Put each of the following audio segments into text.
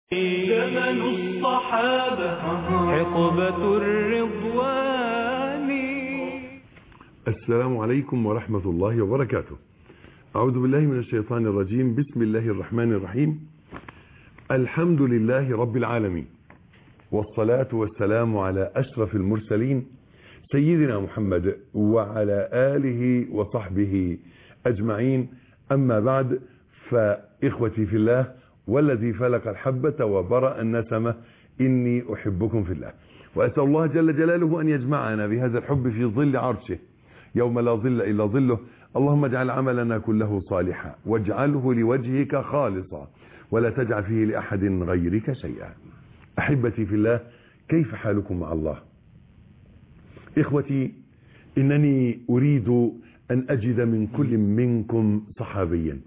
زمن الصحابة حقبة الرضوان. السلام عليكم ورحمة الله وبركاته. أعوذ بالله من الشيطان الرجيم. بسم الله الرحمن الرحيم. الحمد لله رب العالمين، والصلاة والسلام على أشرف المرسلين سيدنا محمد وعلى آله وصحبه أجمعين. أما بعد، فإخوتي في الله والذي فلق الحبة وبرأ النسمة، إني أحبكم في الله، وأسأل الله جل جلاله أن يجمعنا بهذا الحب في ظل عرشه يوم لا ظل إلا ظله. اللهم اجعل عملنا كله صالحا واجعله لوجهك خالصا ولا تجعل فيه لأحد غيرك شيئا. أحبتي في الله، كيف حالكم مع الله؟ إخوتي، إنني أريد أن أجد من كل منكم صحابيا.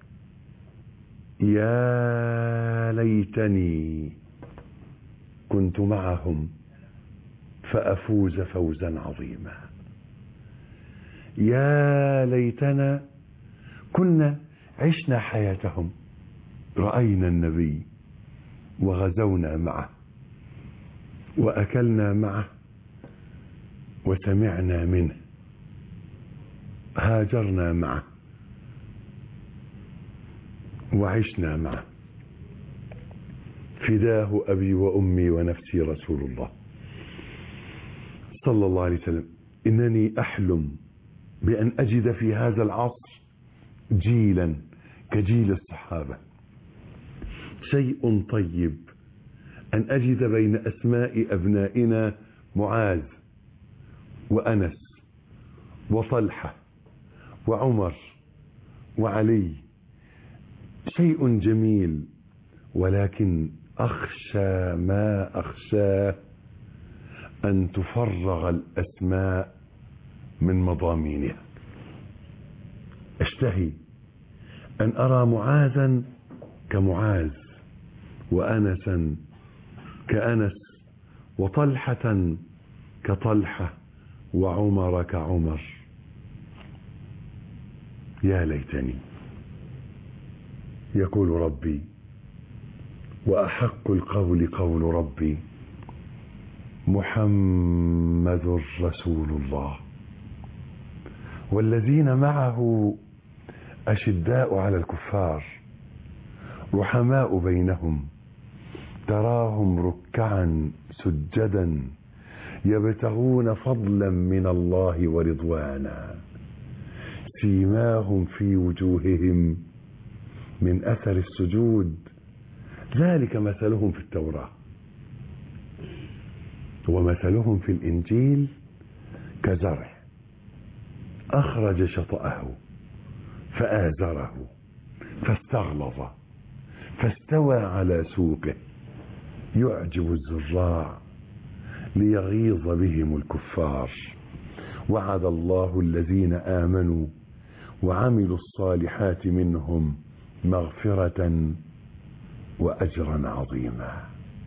يا ليتني كنت معهم فأفوز فوزا عظيما. يا ليتنا كنا عشنا حياتهم، رأينا النبي وغزونا معه وأكلنا معه وسمعنا منه، هاجرنا معه وعشنا معه. فداه أبي وأمي ونفسي رسول الله صلى الله عليه وسلم. إنني أحلم بأن أجد في هذا العصر جيلا كجيل الصحابة. شيء طيب أن أجد بين أسماء أبنائنا معاذ وأنس وطلحة وعمر وعلي. شيء جميل، ولكن أخشى ما أخشاه أن تفرغ الأسماء من مضامينها. أشتهي أن أرى معاذا كمعاذ، وأنسا كأنس، وطلحة كطلحة، وعمر كعمر. يا ليتني. يقول ربي: وأحق القول قول ربي محمد رسول الله والذين معه أشداء على الكفار رحماء بينهم تراهم ركعا سجدا يبتغون فضلا من الله ورضوانا سيماهم في وجوههم من أثر السجود ذلك مثلهم في التوراة ومثلهم في الإنجيل كزرع أخرج شطأه فآزره فاستغلظ فاستوى على سوقه يعجب الزراع ليغيظ بهم الكفار. وعد الله الذين آمنوا وعملوا الصالحات منهم مغفرة وأجرا عظيما.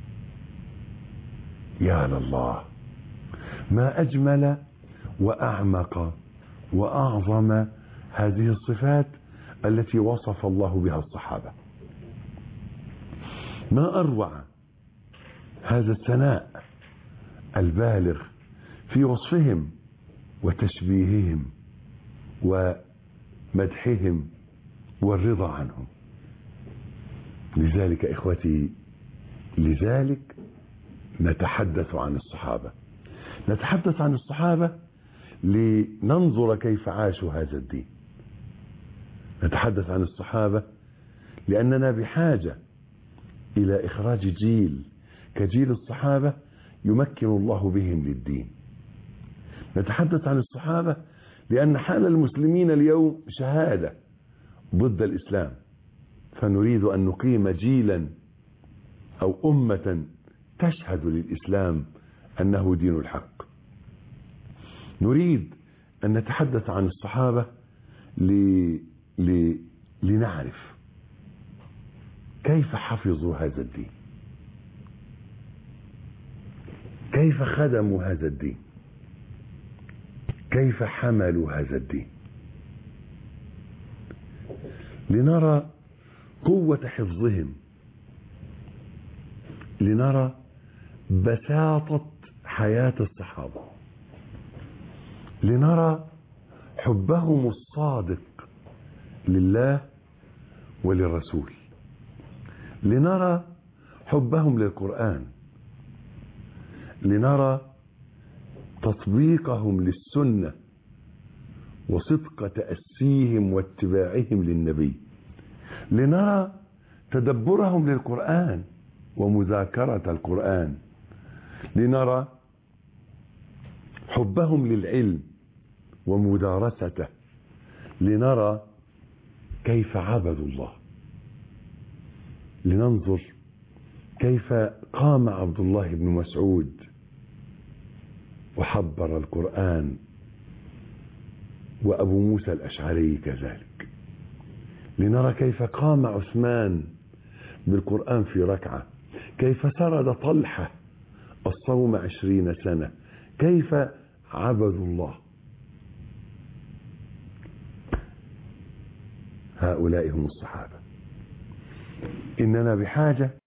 يا لله، ما أجمل وأعمق وأعظم هذه الصفات التي وصف الله بها الصحابة. ما أروع هذا الثناء البالغ في وصفهم وتشبيههم ومدحهم والرضا عنهم. لذلك إخوتي، لذلك نتحدث عن الصحابة. نتحدث عن الصحابة لننظر كيف عاشوا هذا الدين. نتحدث عن الصحابة لأننا بحاجة إلى إخراج جيل كجيل الصحابة يمكن الله بهم للدين. نتحدث عن الصحابة لأن حال المسلمين اليوم شهادة ضد الإسلام، فنريد أن نقيم جيلا أو أمة تشهد للإسلام أنه دين الحق. نريد أن نتحدث عن الصحابة لنعرف كيف حفظوا هذا الدين، كيف خدموا هذا الدين، كيف حملوا هذا الدين، لنرى قوة حفظهم لنرى بساطة حياة الصحابة، لنرى حبهم الصادق لله وللرسول، لنرى حبهم للقرآن، لنرى تطبيقهم للسنة وصدق تأسيهم واتباعهم للنبي، لنرى تدبرهم للقرآن ومذاكرة القرآن، لنرى حبهم للعلم ومدارسته، لنرى كيف عبدوا الله، لننظر كيف قام عبد الله بن مسعود وحبر القرآن، وأبو موسى الأشعري كذلك، لنرى كيف قام عثمان بالقرآن في ركعة، كيف سرد طلحة الصوم 20 سنة، كيف عبدوا الله. هؤلاء هم الصحابة. إننا بحاجة